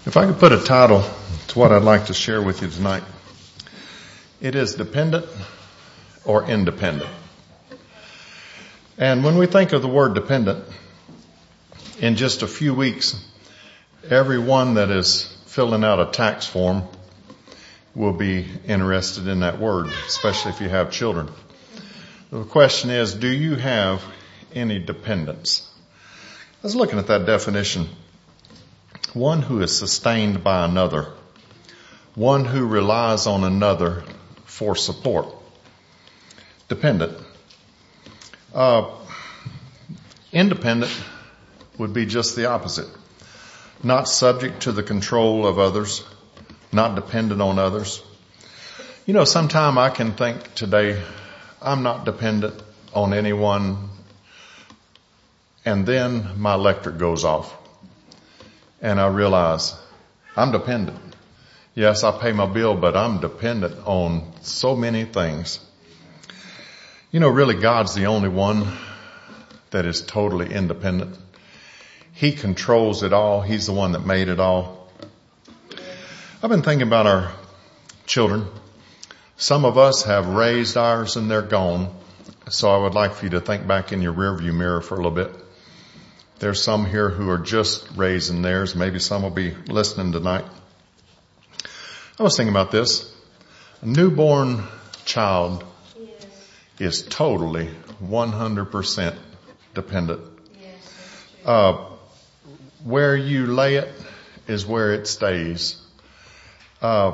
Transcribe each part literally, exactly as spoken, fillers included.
If I could put a title to what I'd like to share with you tonight, it is dependent or independent. And when we think of the word dependent, in just a few weeks, everyone that is filling out a tax form will be interested in that word, especially if you have children. The question is, do you have any dependents? I was looking at that definition. One who is sustained by another. One who relies on another for support. Dependent. Uh, independent would be just the opposite. Not subject to the control of others. Not dependent on others. You know, sometime I can think today, I'm not dependent on anyone, and then my electric goes off. And I realize I'm dependent. Yes, I pay my bill, but I'm dependent on so many things. You know, really God's the only one that is totally independent. He controls it all. He's the one that made it all. I've been thinking about our children. Some of us have raised ours and they're gone. So I would like for you to think back in your rearview mirror for a little bit. There's some here who are just raising theirs. Maybe some will be listening tonight. I was thinking about this. A newborn child yes. is totally one hundred percent dependent. Yes, uh, where you lay it is where it stays. Uh,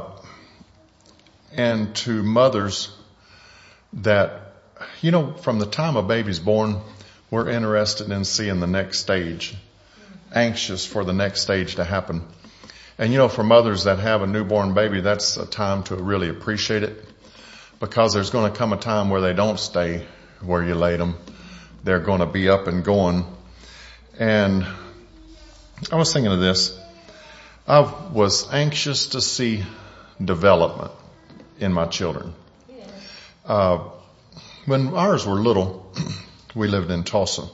and to mothers that, you know, from the time a baby's born, we're interested in seeing the next stage, anxious for the next stage to happen. And you know, for mothers that have a newborn baby, that's a time to really appreciate it, because there's going to come a time where they don't stay where you laid them. They're going to be up and going. And I was thinking of this. I was anxious to see development in my children. Uh, when ours were little, we lived in Tulsa,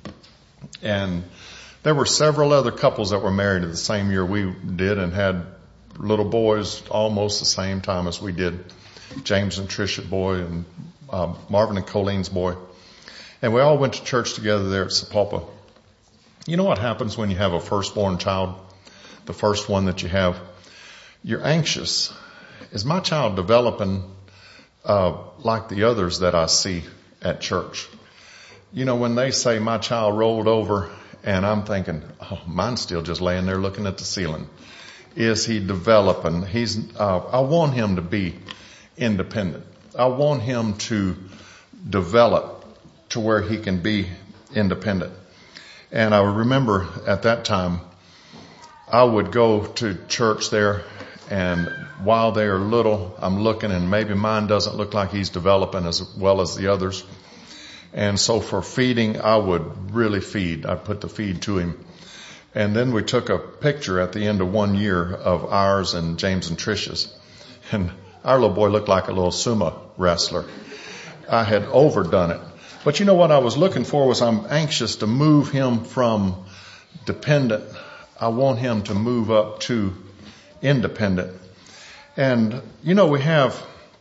and there were several other couples that were married at the same year we did and had little boys almost the same time as we did. James and Tricia boy and uh, Marvin and Colleen's boy. And we all went to church together there at Sapulpa. You know what happens when you have a firstborn child, the first one that you have? You're anxious. Is my child developing uh, like the others that I see at church? You know, when they say my child rolled over, and I'm thinking, oh, mine's still just laying there looking at the ceiling. Is he developing? He's, uh, I want him to be independent. I want him to develop to where he can be independent. And I remember at that time, I would go to church there, and while they are little, I'm looking, and maybe mine doesn't look like he's developing as well as the others. And so for feeding, I would really feed. I'd put the feed to him. And then we took a picture at the end of one year of ours and James and Tricia's. And our little boy looked like a little sumo wrestler. I had overdone it. But you know what I was looking for was I'm anxious to move him from dependent. I want him to move up to independent. And, you know, we have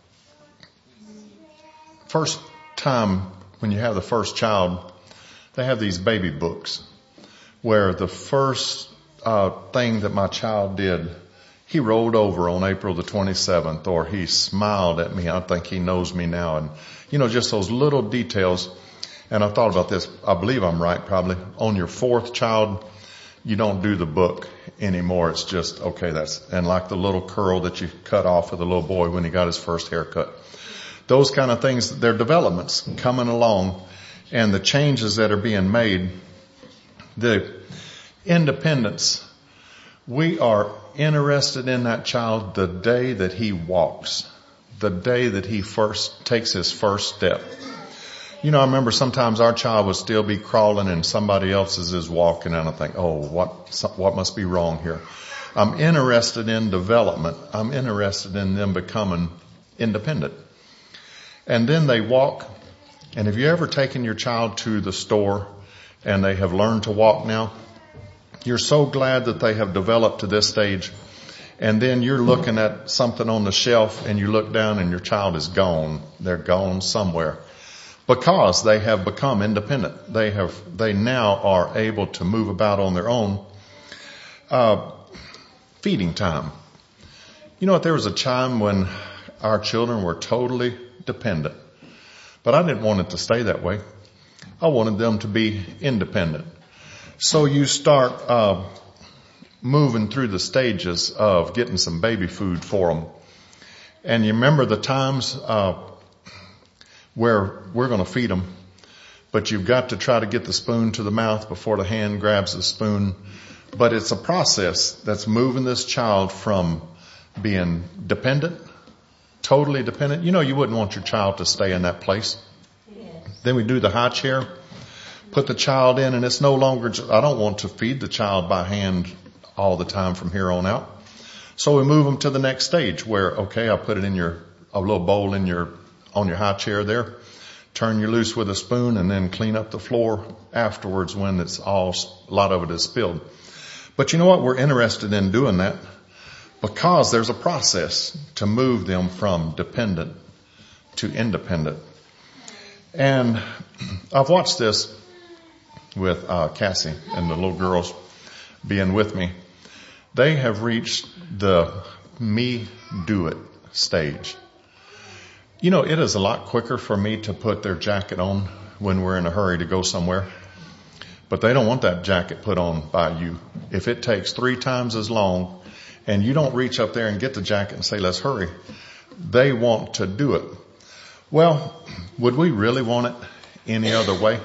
first time when you have the first child, they have these baby books where the first uh, thing that my child did, he rolled over on April the twenty-seventh, or he smiled at me. I think he knows me now. And, you know, just those little details. And I thought about this. I believe I'm right, probably. On your fourth child, you don't do the book anymore. It's just, okay, that's, and like the little curl that you cut off of the little boy when he got his first haircut. Those kind of things, they're developments coming along, and the changes that are being made, the independence. We are interested in that child the day that he walks, the day that he first takes his first step. You know, I remember sometimes our child would still be crawling and somebody else's is walking, and I think, oh, what, what must be wrong here? I'm interested in development. I'm interested in them becoming independent. And then they walk. And have you ever taken your child to the store and they have learned to walk now? You're so glad that they have developed to this stage. And then you're looking at something on the shelf and you look down and your child is gone. They're gone somewhere because they have become independent. They have, they now are able to move about on their own. Uh, feeding time. You know what? There was a time when our children were totally dependent, but I didn't want it to stay that way. I wanted them to be independent. So you start, uh, moving through the stages of getting some baby food for them. And you remember the times, uh, where we're going to feed them, but you've got to try to get the spoon to the mouth before the hand grabs the spoon. But it's a process that's moving this child from being dependent, totally dependent. You know, you wouldn't want your child to stay in that place. Yes. Then we do the high chair, put the child in, and it's no longer, I don't want to feed the child by hand all the time from here on out. So we move them to the next stage where, okay, I'll put it in your, a little bowl in your, on your high chair there. Turn you loose with a spoon and then clean up the floor afterwards when it's all, a lot of it is spilled. But you know what? We're interested in doing that because there's a process to move them from dependent to independent. And I've watched this with uh, Cassie and the little girls being with me. They have reached the me do it stage. You know, it is a lot quicker for me to put their jacket on when we're in a hurry to go somewhere. But they don't want that jacket put on by you. If it takes three times as long and you don't reach up there and get the jacket and say, let's hurry, they want to do it. Well, would we really want it any other way?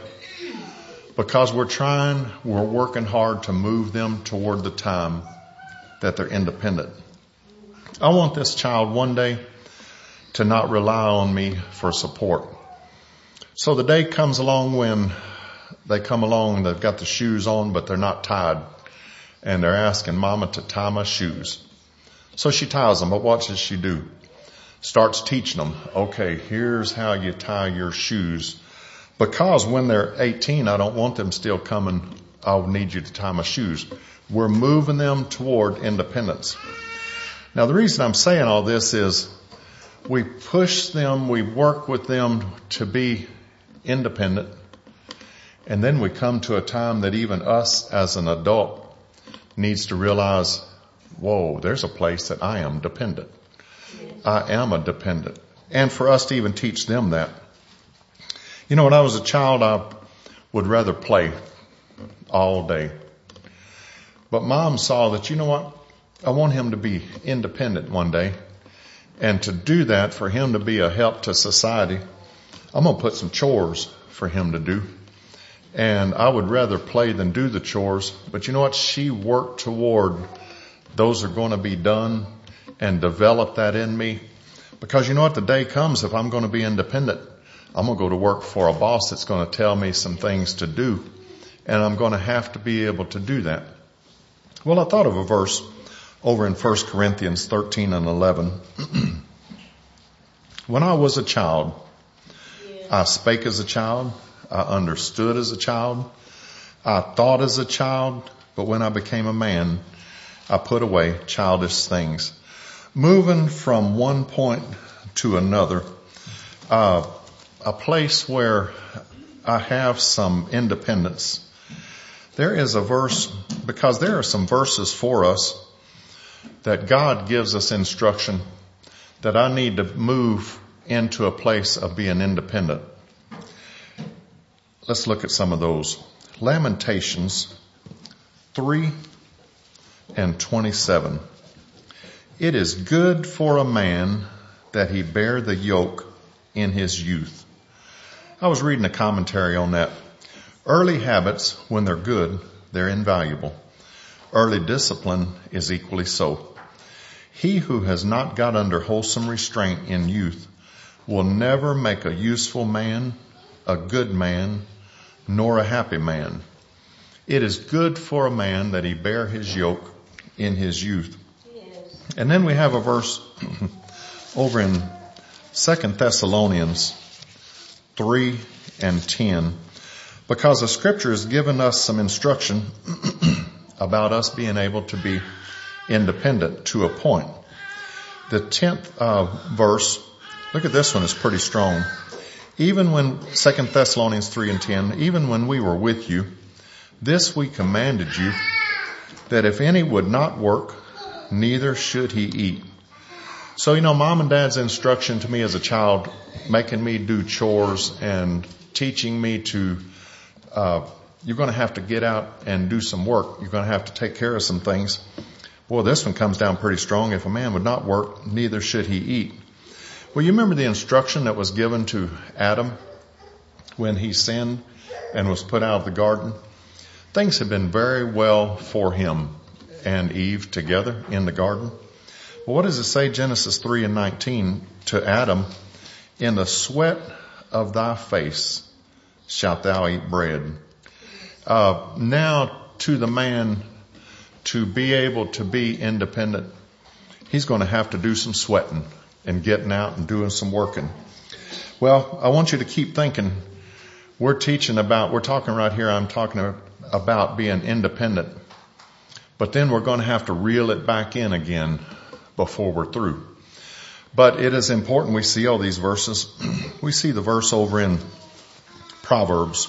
Because we're trying, we're working hard to move them toward the time that they're independent. I want this child one day to not rely on me for support. So the day comes along when they come along, they've got the shoes on, but they're not tied. And they're asking Mama to tie my shoes. So she ties them, but what does she do? Starts teaching them, okay, here's how you tie your shoes. Because when they're eighteen, I don't want them still coming, I'll need you to tie my shoes. We're moving them toward independence. Now the reason I'm saying all this is we push them, we work with them to be independent. And then we come to a time that even us as an adult needs to realize, whoa, there's a place that I am dependent. I am a dependent. And for us to even teach them that. You know, when I was a child, I would rather play all day. But Mom saw that, you know what? I want him to be independent one day. And to do that, for him to be a help to society, I'm going to put some chores for him to do. And I would rather play than do the chores. But you know what? She worked toward those are going to be done and develop that in me. Because you know what? The day comes, if I'm going to be independent, I'm going to go to work for a boss that's going to tell me some things to do. And I'm going to have to be able to do that. Well, I thought of a verse over in First Corinthians thirteen and eleven. When I was a child, I spake as a child. I understood as a child. I thought as a child. But when I became a man, I put away childish things. Moving from one point to another, uh, a place where I have some independence. There is a verse, because there are some verses for us that God gives us instruction that I need to move into a place of being independent. Let's look at some of those. Lamentations three and twenty-seven. It is good for a man that he bear the yoke in his youth. I was reading a commentary on that. Early habits, when they're good, they're invaluable. Early discipline is equally so. He who has not got under wholesome restraint in youth will never make a useful man, a good man, nor a happy man. It is good for a man that he bear his yoke in his youth. Yes. And then we have a verse over in Second Thessalonians three and ten. Because the scripture has given us some instruction about us being able to be independent to a point. The tenth uh, verse, look at this one, it's pretty strong. Even when, Second Thessalonians three and ten, even when we were with you, this we commanded you, that if any would not work, neither should he eat. So, you know, mom and dad's instruction to me as a child, making me do chores and teaching me to, uh, you're going to have to get out and do some work. You're going to have to take care of some things. Boy, this one comes down pretty strong. If a man would not work, neither should he eat. Well, you remember the instruction that was given to Adam when he sinned and was put out of the garden? Things had been very well for him and Eve together in the garden. Well, what does it say? Genesis three and nineteen to Adam, in the sweat of thy face shalt thou eat bread. Uh, now to the man to be able to be independent, he's going to have to do some sweating and getting out and doing some working. Well, I want you to keep thinking. We're teaching about, we're talking right here, I'm talking about being independent. But then we're going to have to reel it back in again before we're through. But it is important we see all these verses. We see the verse over in Proverbs.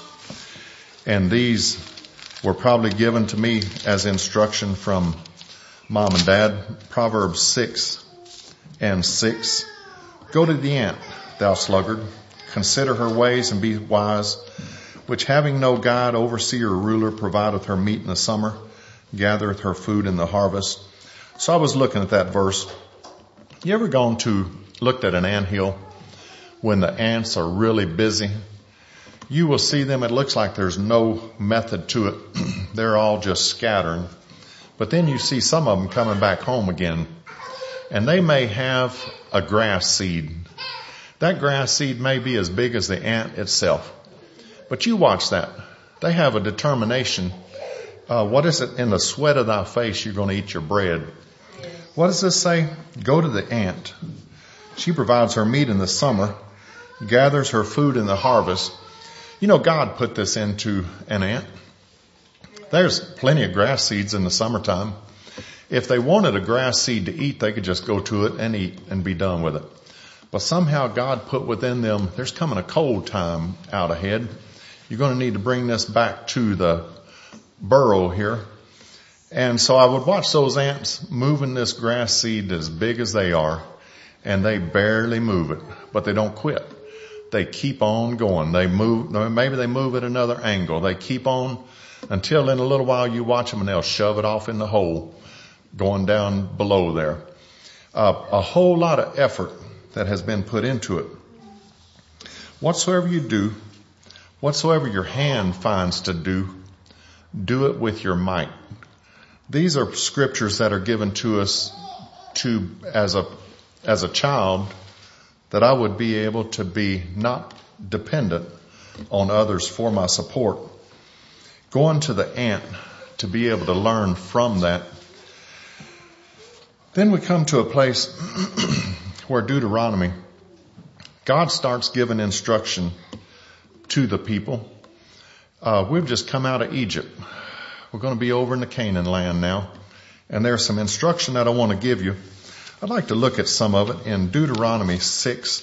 And these were probably given to me as instruction from mom and dad. Proverbs six and six. Go to the ant, thou sluggard. Consider her ways and be wise, which having no guide, overseer, or ruler, provideth her meat in the summer, gathereth her food in the harvest. So I was looking at that verse. You ever gone to, looked at an anthill when the ants are really busy? You will see them, it looks like there's no method to it. They're all just scattering. But then you see some of them coming back home again. And they may have a grass seed. That grass seed may be as big as the ant itself. But you watch that. They have a determination. Uh, what is it? In the sweat of thy face, you're going to eat your bread. What does this say? Go to the ant. She provides her meat in the summer, gathers her food in the harvest. You know, God put this into an ant. There's plenty of grass seeds in the summertime. If they wanted a grass seed to eat, they could just go to it and eat and be done with it. But somehow God put within them, there's coming a cold time out ahead. You're going to need to bring this back to the burrow here. And so I would watch those ants moving this grass seed as big as they are, and they barely move it, but they don't quit. They keep on going. They move, maybe they move at another angle. They keep on until in a little while you watch them and they'll shove it off in the hole going down below there. Uh, a whole lot of effort that has been put into it. Whatsoever you do, whatsoever your hand finds to do, do it with your might. These are scriptures that are given to us to, as a, as a child, that I would be able to be not dependent on others for my support. Going to the ant to be able to learn from that. Then we come to a place where Deuteronomy, God starts giving instruction to the people. Uh, we've just come out of Egypt. We're going to be over in the Canaan land now. And there's some instruction that I want to give you. I'd like to look at some of it in Deuteronomy six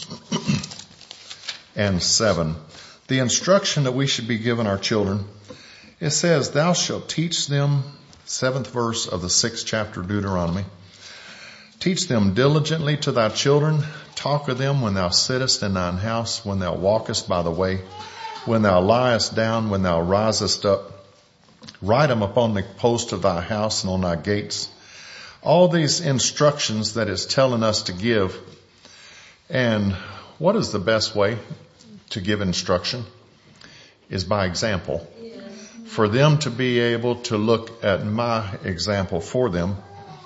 and seven. The instruction that we should be giving our children, it says, thou shalt teach them, seventh verse of the sixth chapter of Deuteronomy, teach them diligently to thy children, talk of them when thou sittest in thine house, when thou walkest by the way, when thou liest down, when thou risest up. Write them upon the post of thy house and on thy gates. All these instructions that it's telling us to give. And what is the best way to give instruction? Is by example. For them to be able to look at my example for them.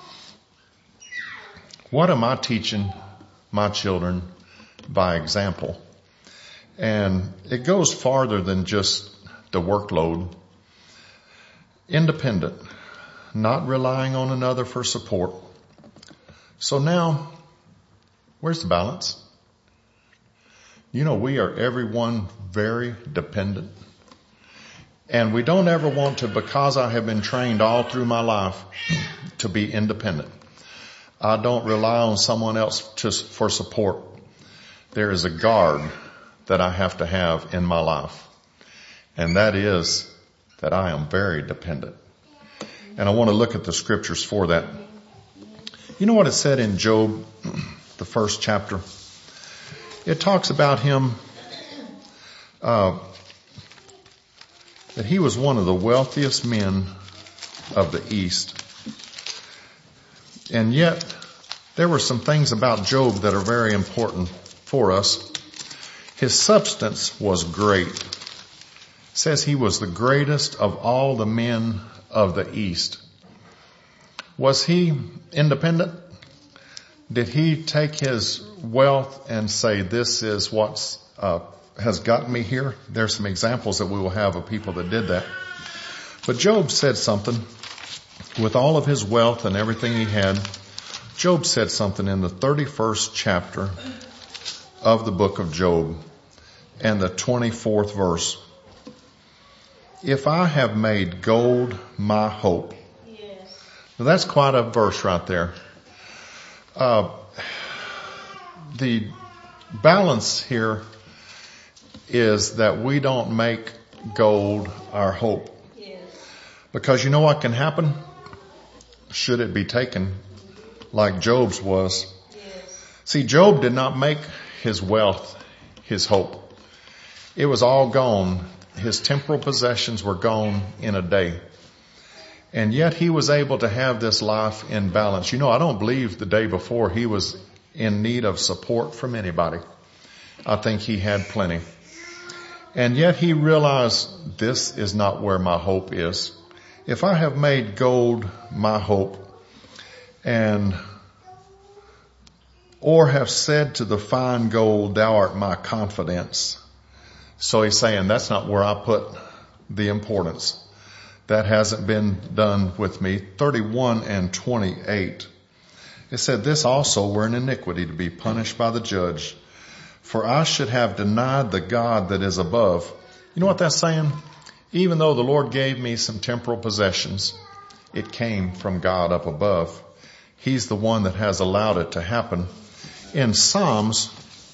What am I teaching my children by example? And it goes farther than just the workload. Independent, not relying on another for support. So now, where's the balance? You know, we are everyone very dependent. And we don't ever want to, because I have been trained all through my life to be independent. I don't rely on someone else to, for support. There is a guard that I have to have in my life. And that is that I am very dependent. And I want to look at the scriptures for that. You know what it said in Job, the first chapter? It talks about him, uh, that he was one of the wealthiest men of the East. And yet, there were some things about Job that are very important for us. His substance was great. It says he was the greatest of all the men of the East. Was he independent? Did he take his wealth and say, this is what's uh, has gotten me here? There's some examples that we will have of people that did that. But Job said something. With all of his wealth and everything he had, Job said something in the thirty-first chapter of the book of Job and the twenty-fourth verse. If I have made gold my hope. Yes. Now that's quite a verse right there. Uh, the balance here is that we don't make gold our hope. Yes. Because you know what can happen? Should it be taken like Job's was. Yes. See, Job did not make his wealth his hope. It was all gone. His temporal possessions were gone in a day. And yet he was able to have this life in balance. You know, I don't believe the day before he was in need of support from anybody. I think he had plenty. And yet he realized, this is not where my hope is. If I have made gold my hope, and or have said to the fine gold, thou art my confidence. So he's saying that's not where I put the importance. That hasn't been done with me. thirty-one and twenty-eight. It said, this also were an iniquity to be punished by the judge. For I should have denied the God that is above. You know what that's saying? Even though the Lord gave me some temporal possessions, it came from God up above. He's the one that has allowed it to happen. In Psalms,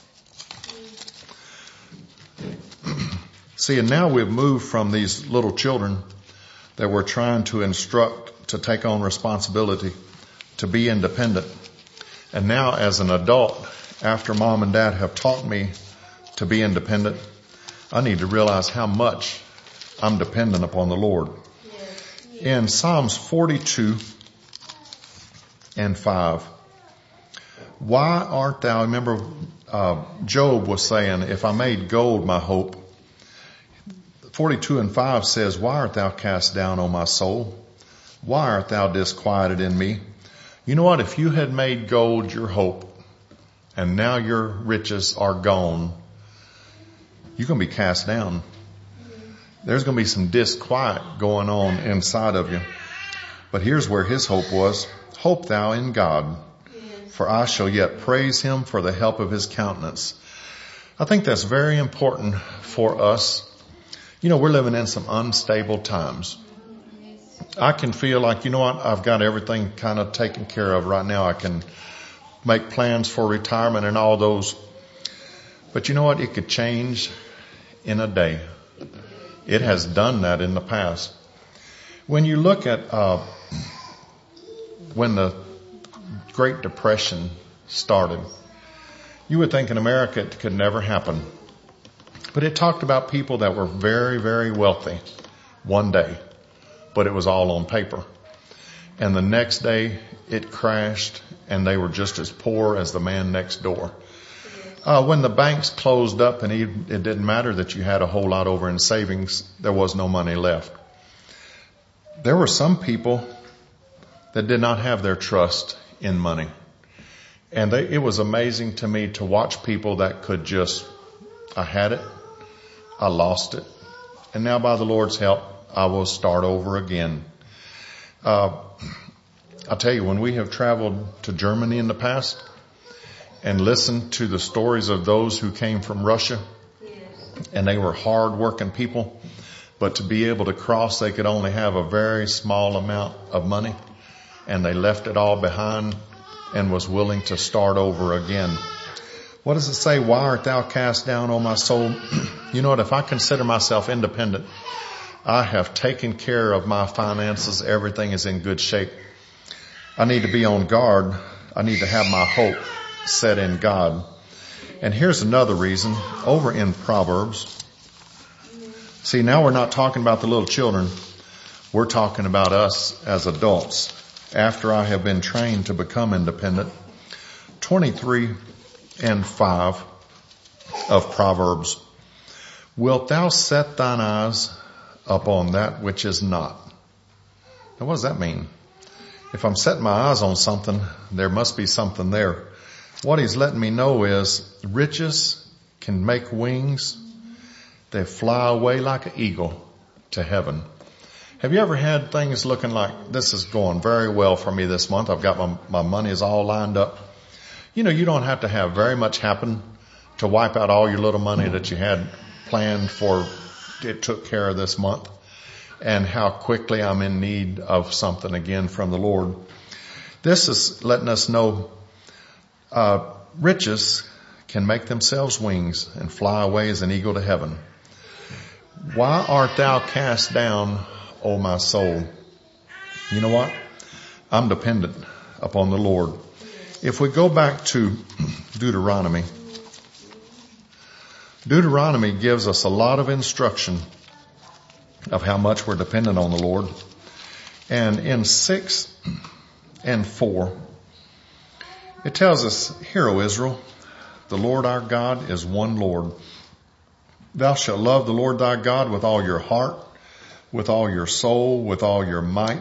see, and now we've moved from these little children that we're trying to instruct to take on responsibility, to be independent. And now as an adult, after mom and dad have taught me to be independent, I need to realize how much I'm dependent upon the Lord. Yes. In Psalms forty-two and five, why art thou, remember uh, Job was saying, if I made gold my hope. forty-two and five says, why art thou cast down, O my soul? Why art thou disquieted in me? You know what? If you had made gold your hope, and now your riches are gone, you're going to be cast down. There's going to be some disquiet going on inside of you. But here's where his hope was. Hope thou in God, for I shall yet praise him for the help of his countenance. I think that's very important for us. You know, we're living in some unstable times. I can feel like, you know what, I've got everything kind of taken care of right now. I can make plans for retirement and all those. But you know what, it could change in a day. It has done that in the past. When you look at uh when the Great Depression started, you would think in America it could never happen. But it talked about people that were very, very wealthy one day, but it was all on paper. And the next day it crashed and they were just as poor as the man next door. Uh, when the banks closed up and it didn't matter that you had a whole lot over in savings, there was no money left. There were some people that did not have their trust in money. And they, it was amazing to me to watch people that could just, I had it, I lost it, and now by the Lord's help, I will start over again. Uh, I'll tell you, when we have traveled to Germany in the past and listened to the stories of those who came from Russia, yes, and they were hard-working people, But to be able to cross, they could only have a very small amount of money, and they left it all behind and was willing to start over again. What does it say? Why art thou cast down, O my soul? You know what? If I consider myself independent, I have taken care of my finances. Everything is in good shape. I need to be on guard. I need to have my hope set in God. And here's another reason. Over in Proverbs, see, now we're not talking about the little children. We're talking about us as adults. After I have been trained to become independent, twenty-three and five of Proverbs. Wilt thou set thine eyes upon that which is not? Now what does that mean? If I'm setting my eyes on something, there must be something there. What he's letting me know is riches can make wings. They fly away like an eagle to heaven. Have you ever had things looking like this is going very well for me this month? I've got my, my money is all lined up. You know, you don't have to have very much happen to wipe out all your little money that you had planned for. It took care of this month, and how quickly I'm in need of something again from the Lord. This is letting us know, uh, riches can make themselves wings and fly away as an eagle to heaven. Why art thou cast down, O my soul? You know what? I'm dependent upon the Lord. If we go back to Deuteronomy, Deuteronomy gives us a lot of instruction of how much we're dependent on the Lord. And in six and four, it tells us, Hear, O Israel, the Lord our God is one Lord. Thou shalt love the Lord thy God with all your heart, with all your soul, with all your might.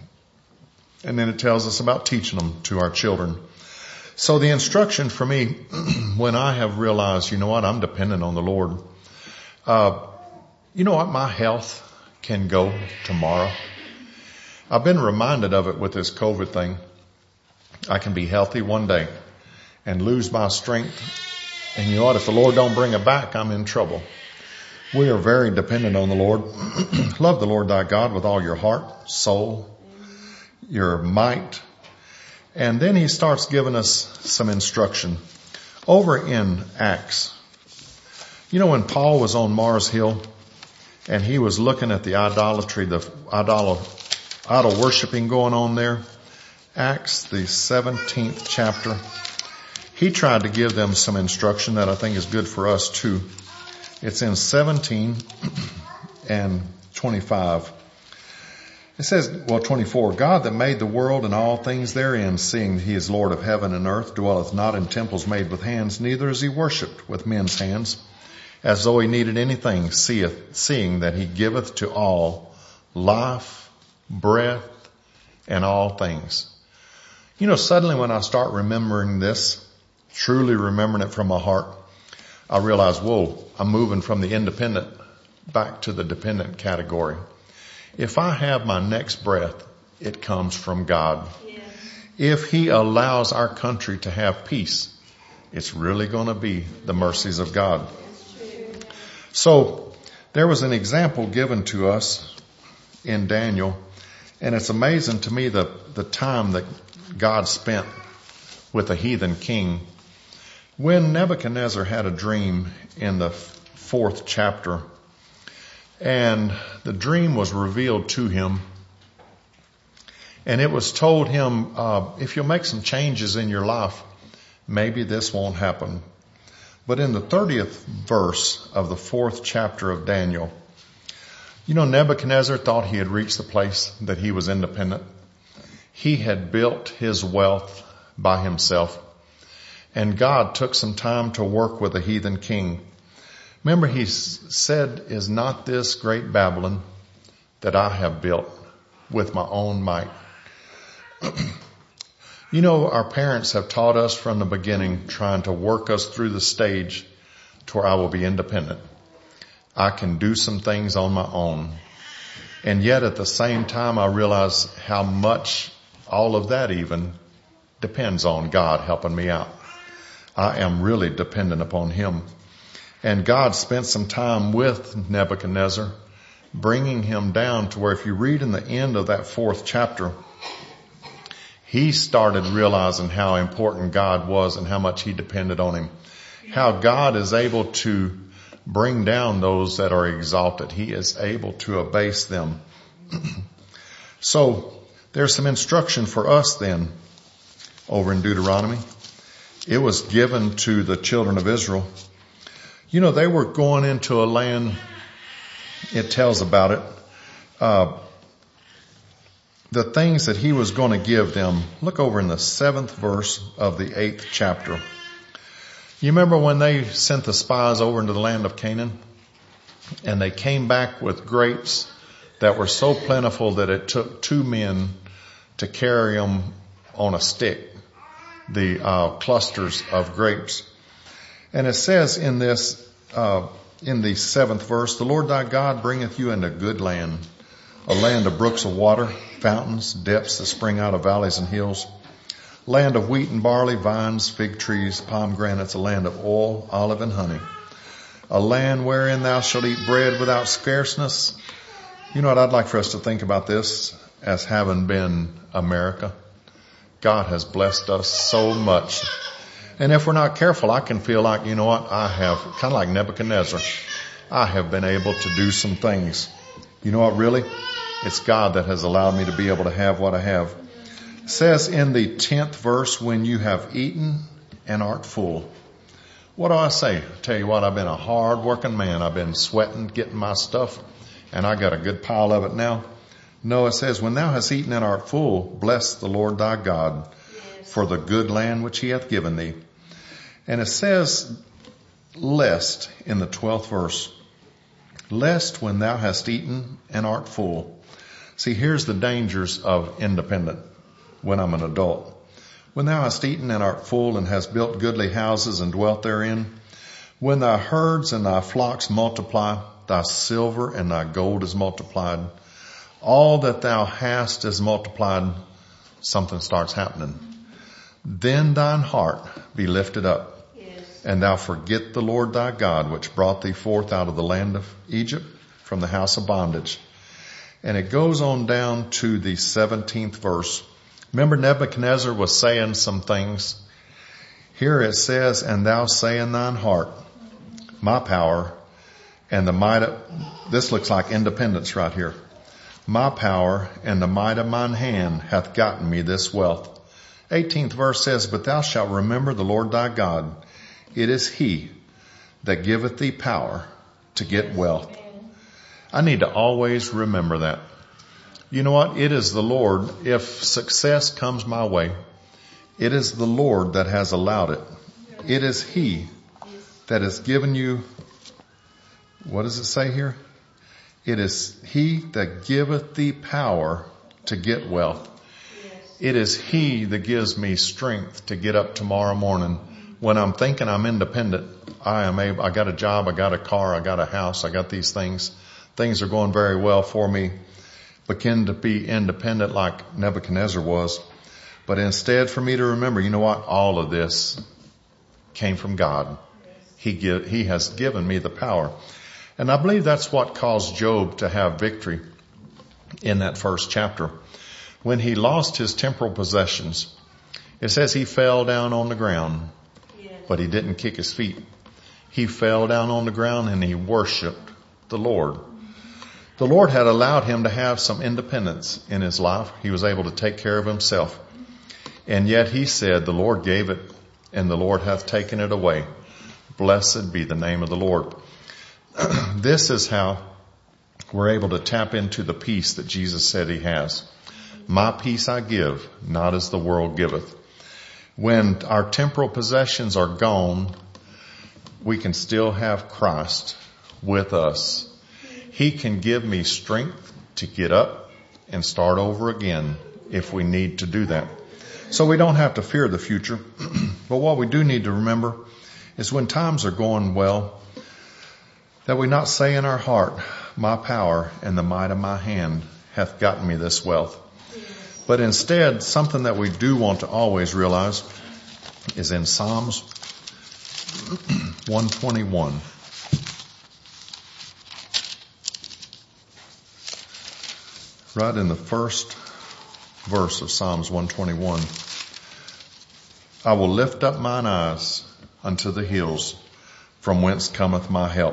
And then it tells us about teaching them to our children. So the instruction for me, when I have realized, you know what, I'm dependent on the Lord. Uh, you know what, my health can go tomorrow. I've been reminded of it with this COVID thing. I can be healthy one day and lose my strength. And you know what, if the Lord don't bring it back, I'm in trouble. We are very dependent on the Lord. Love the Lord thy God with all your heart, soul, your might. And then he starts giving us some instruction. Over in Acts, you know, when Paul was on Mars Hill and he was looking at the idolatry, the idol, idol worshiping going on there, Acts, the seventeenth chapter, he tried to give them some instruction that I think is good for us too. It's in seventeen and twenty-five. It says, well, twenty-four, God that made the world and all things therein, seeing he is Lord of heaven and earth, dwelleth not in temples made with hands, neither is he worshipped with men's hands, as though he needed anything, seeth, seeing that he giveth to all life, breath, and all things. You know, suddenly when I start remembering this, truly remembering it from my heart, I realize, whoa, I'm moving from the independent back to the dependent category. If I have my next breath, it comes from God. Yes. If he allows our country to have peace, it's really going to be the mercies of God. So there was an example given to us in Daniel, and it's amazing to me the, the time that God spent with a heathen king. When Nebuchadnezzar had a dream in the fourth chapter, and the dream was revealed to him, and it was told him, uh, if you'll make some changes in your life, maybe this won't happen. But in the thirtieth verse of the fourth chapter of Daniel, you know, Nebuchadnezzar thought he had reached the place that he was independent. He had built his wealth by himself, and God took some time to work with a heathen king. Remember, he said, is not this great Babylon that I have built with my own might? You know, our parents have taught us from the beginning, trying to work us through the stage to where I will be independent. I can do some things on my own. And yet at the same time, I realize how much all of that even depends on God helping me out. I am really dependent upon him. And God spent some time with Nebuchadnezzar bringing him down to where if you read in the end of that fourth chapter, he started realizing how important God was and how much he depended on him. How God is able to bring down those that are exalted. He is able to abase them. So there's some instruction for us then over in Deuteronomy. It was given to the children of Israel. You know, they were going into a land, it tells about it, uh, the things that he was going to give them. Look over in the seventh verse of the eighth chapter. You remember when they sent the spies over into the land of Canaan and they came back with grapes that were so plentiful that it took two men to carry them on a stick, the uh, clusters of grapes. And it says in this, uh, in the seventh verse, the Lord thy God bringeth you into good land, a land of brooks of water, fountains, depths that spring out of valleys and hills, land of wheat and barley, vines, fig trees, pomegranates, a land of oil, olive and honey, a land wherein thou shalt eat bread without scarceness. You know what I'd like for us to think about this as having been America? God has blessed us so much. And if we're not careful, I can feel like, you know what, I have, kind of like Nebuchadnezzar, I have been able to do some things. You know what, really? It's God that has allowed me to be able to have what I have. It says in the tenth verse, when you have eaten and art full. What do I say? I tell you what, I've been a hard working man. I've been sweating, getting my stuff, and I got a good pile of it now. No, it says, when thou hast eaten and art full, bless the Lord thy God for the good land which he hath given thee. And it says, lest, in the twelfth verse, lest when thou hast eaten and art full. See, here's the dangers of independent when I'm an adult. When thou hast eaten and art full and hast built goodly houses and dwelt therein, when thy herds and thy flocks multiply, thy silver and thy gold is multiplied, all that thou hast is multiplied, something starts happening. Then thine heart be lifted up, yes, and thou forget the Lord thy God, which brought thee forth out of the land of Egypt from the house of bondage. And it goes on down to the seventeenth verse. Remember, Nebuchadnezzar was saying some things. Here it says, and thou say in thine heart, my power and the might of, this looks like independence right here. My power and the might of mine hand hath gotten me this wealth. eighteenth verse says, but thou shalt remember the Lord thy God. It is he that giveth thee power to get wealth. I need to always remember that. You know what? It is the Lord. If success comes my way, it is the Lord that has allowed it. It is he that has given you, what does it say here? It is he that giveth thee power to get wealth. It is he that gives me strength to get up tomorrow morning. When I'm thinking I'm independent, I am able, I got a job, I got a car, I got a house, I got these things. Things are going very well for me. Begin to be independent like Nebuchadnezzar was. But instead for me to remember, you know what? All of this came from God. He give, he has given me the power. And I believe that's what caused Job to have victory in that first chapter. When he lost his temporal possessions, it says he fell down on the ground, but he didn't kick his feet. He fell down on the ground and he worshiped the Lord. The Lord had allowed him to have some independence in his life. He was able to take care of himself. And yet he said, the Lord gave it and the Lord hath taken it away. Blessed be the name of the Lord. This is how we're able to tap into the peace that Jesus said he has. My peace I give, not as the world giveth. When our temporal possessions are gone, we can still have Christ with us. He can give me strength to get up and start over again if we need to do that. So we don't have to fear the future. But what we do need to remember is when times are going well, that we not say in our heart, my power and the might of my hand hath gotten me this wealth. But instead, something that we do want to always realize is in Psalms one twenty-one. right in the first verse of Psalms one twenty-one. I will lift up mine eyes unto the hills, from whence cometh my help.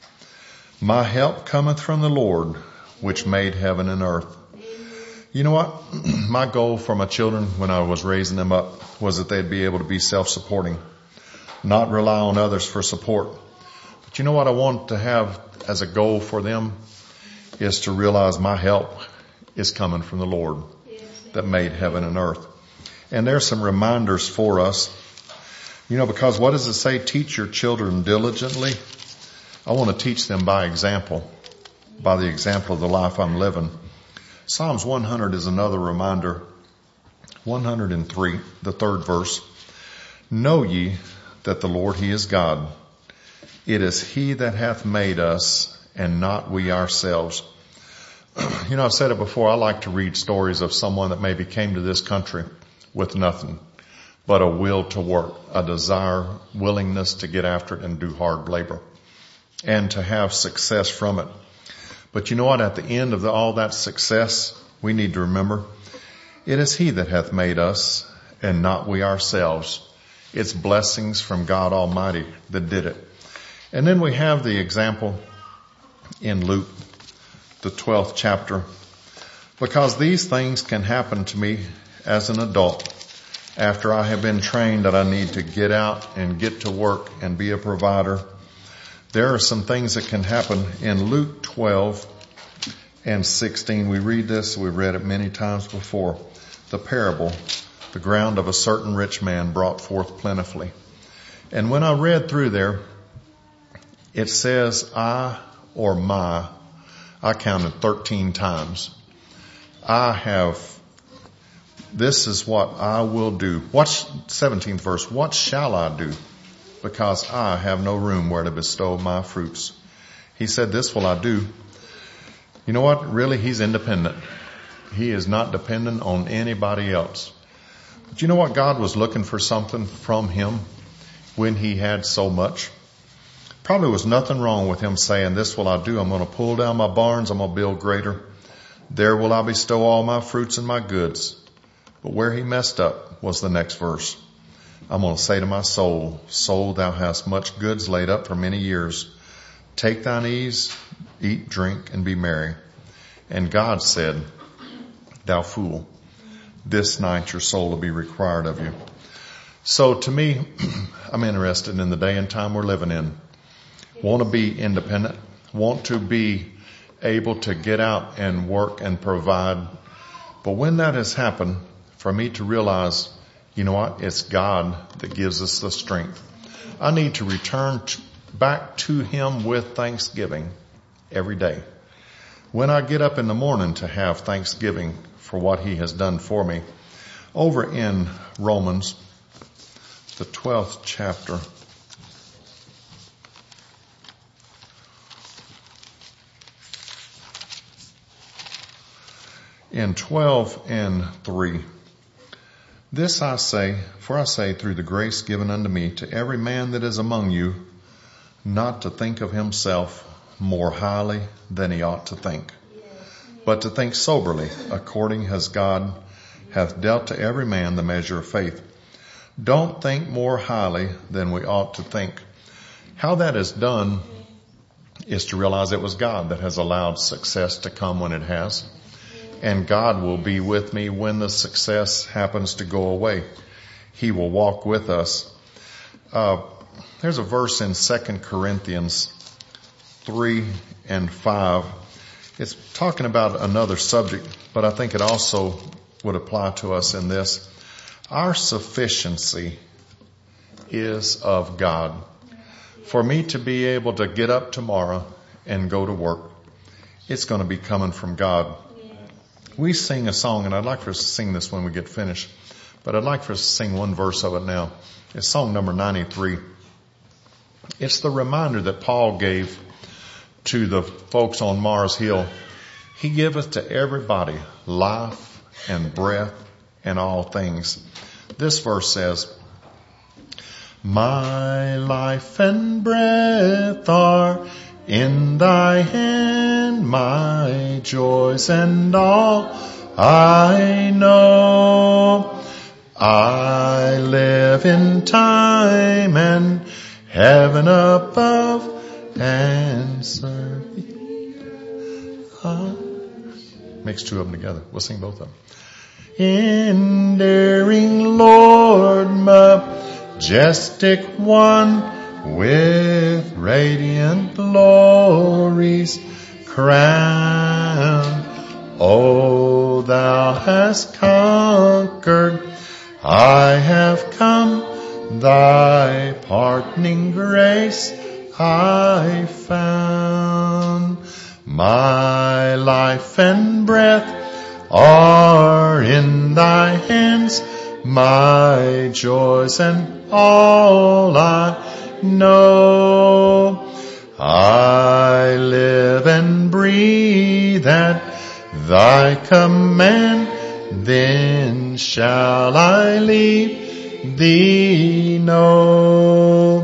My help cometh from the Lord, which made heaven and earth. You know what? My goal for my children when I was raising them up was that they'd be able to be self-supporting, not rely on others for support. But you know what I want to have as a goal for them is to realize my help is coming from the Lord that made heaven and earth. And there's some reminders for us. You know, because what does it say? Teach your children diligently. I want to teach them by example, by the example of the life I'm living. Psalms one hundred is another reminder. one hundred three, the third verse. Know ye that the Lord, He is God. It is He that hath made us, and not we ourselves. You know, I've said it before, I like to read stories of someone that maybe came to this country with nothing but a will to work, a desire, willingness to get after it and do hard labor and to have success from it. But you know what? At the end of the, all that success, we need to remember it is He that hath made us and not we ourselves. It's blessings from God Almighty that did it. And then we have the example in Luke, the twelfth chapter, because these things can happen to me as an adult after I have been trained that I need to get out and get to work and be a provider. There are some things that can happen in Luke twelve and sixteen. We read this, we've read it many times before. The parable, the ground of a certain rich man brought forth plentifully. And when I read through there, it says I or my, I counted thirteen times. I have, this is what I will do. Watch seventeenth verse. What shall I do? Because I have no room where to bestow my fruits. He said, this will I do. You know what? Really, he's independent. He is not dependent on anybody else. But you know what? God was looking for something from him when he had so much. Probably was nothing wrong with him saying, this will I do. I'm going to pull down my barns. I'm going to build greater. There will I bestow all my fruits and my goods. But where he messed up was the next verse. I'm going to say to my soul, soul, thou hast much goods laid up for many years. Take thine ease, eat, drink, and be merry. And God said, thou fool, this night your soul will be required of you. So to me, I'm interested in the day and time we're living in. Want to be independent, want to be able to get out and work and provide. But when that has happened, for me to realize, you know what, it's God that gives us the strength. I need to return t- back to Him with thanksgiving every day. When I get up in the morning to have thanksgiving for what He has done for me. Over in Romans, the twelfth chapter, in twelve and three, this I say, for I say through the grace given unto me, to every man that is among you, not to think of himself more highly than he ought to think, but to think soberly, according as God hath dealt to every man the measure of faith. Don't think more highly than we ought to think. How that is done is to realize it was God that has allowed success to come when it has. And God will be with me when the success happens to go away. He will walk with us. Uh, there's a verse in Second Corinthians three and five. It's talking about another subject, but I think it also would apply to us in this. Our sufficiency is of God. For me to be able to get up tomorrow and go to work, it's going to be coming from God. We sing a song, and I'd like for us to sing this when we get finished, but I'd like for us to sing one verse of it now. It's song number ninety-three. It's the reminder that Paul gave to the folks on Mars Hill. He giveth to everybody life and breath and all things. This verse says, my life and breath are in thy hand. and my joys and all I know. I live in time and heaven above and serve thee. Ah. Mix two of them together. We'll sing both of them. Enduring Lord, majestic one, with radiant glories crowned. O thou hast conquered, I have come, thy pardoning grace I found. My life and breath are in thy hands, my joys and all I know. I live and breathe at thy command, then shall I leave thee know.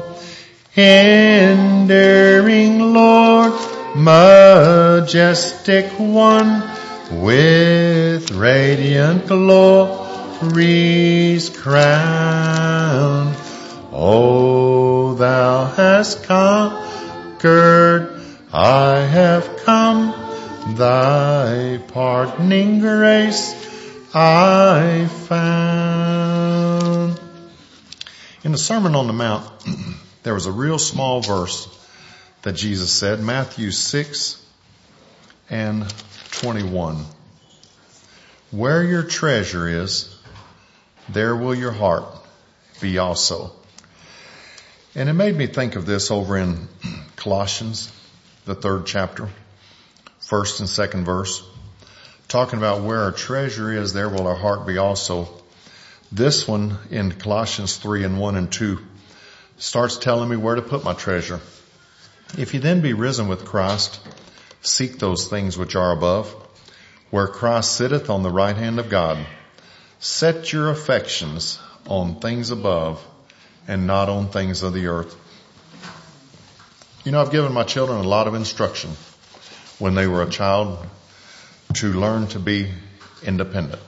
Enduring Lord, majestic one, with radiant glories crowned. O thou hast conquered, I have come, thy pardoning grace I found. In the Sermon on the Mount, there was a real small verse that Jesus said, Matthew six and twenty-one. Where your treasure is, there will your heart be also. And it made me think of this over in Colossians, the third chapter, first and second verse, talking about where our treasure is, there will our heart be also. This one in Colossians three and one and two starts telling me where to put my treasure. If you then be risen with Christ, seek those things which are above, where Christ sitteth on the right hand of God. Set your affections on things above and not on things of the earth. You know, I've given my children a lot of instruction when they were a child to learn to be independent.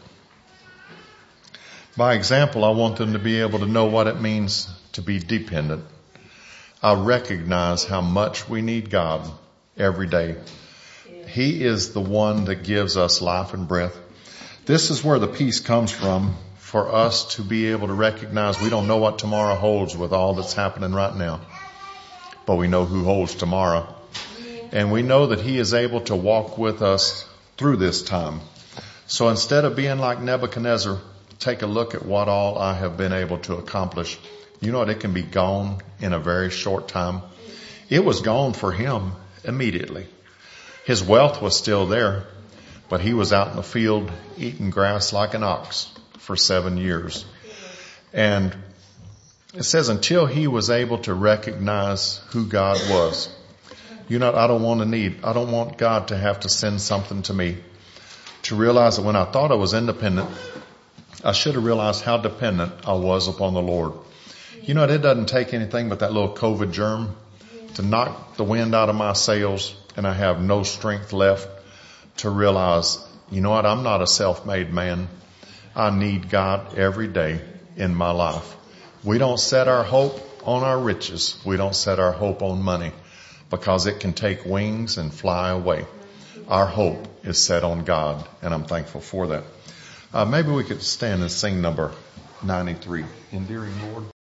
By example, I want them to be able to know what it means to be dependent. I recognize how much we need God every day. He is the one that gives us life and breath. This is where the peace comes from, for us to be able to recognize we don't know what tomorrow holds with all that's happening right now, but we know who holds tomorrow. And we know that He is able to walk with us through this time. So instead of being like Nebuchadnezzar, take a look at what all I have been able to accomplish. You know what? It can be gone in a very short time. It was gone for him immediately. His wealth was still there, but he was out in the field eating grass like an ox for seven years. And it says until he was able to recognize who God was. You know, I don't want to need, I don't want God to have to send something to me to realize that when I thought I was independent, I should have realized how dependent I was upon the Lord. You know, it doesn't take anything but that little COVID germ to knock the wind out of my sails, and I have no strength left to realize, you know what, I'm not a self-made man. I need God every day in my life. We don't set our hope on our riches. We don't set our hope on money because it can take wings and fly away. Our hope is set on God, and I'm thankful for that. Uh, maybe we could stand and sing number ninety-three, Endearing Lord.